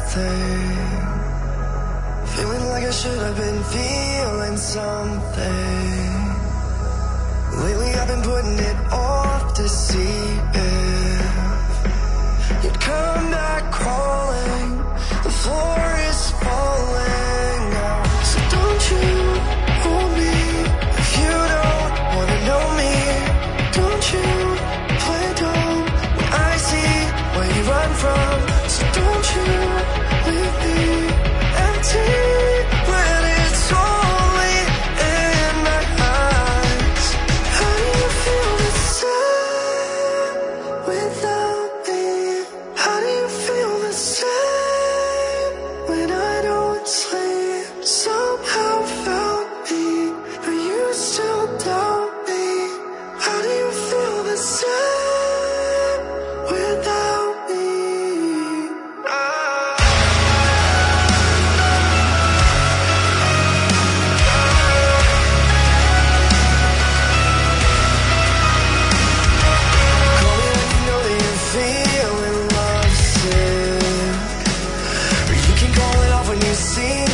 something. Feeling like I should have been feeling something. Lately I've been putting it off to see if you'd come back crawling. The floor is falling now. So don't you hold me if you don't wanna know me. Don't you play dumb when I see where you run from. So don't you leave me empty when it's only in my eyes. How do you feel the same without me? How do you feel the same when I don't sleep? Somehow found me, but you still doubt me. How do you feel the same without me? Call me when you know that you're feeling lovesick, or you can call it off when you see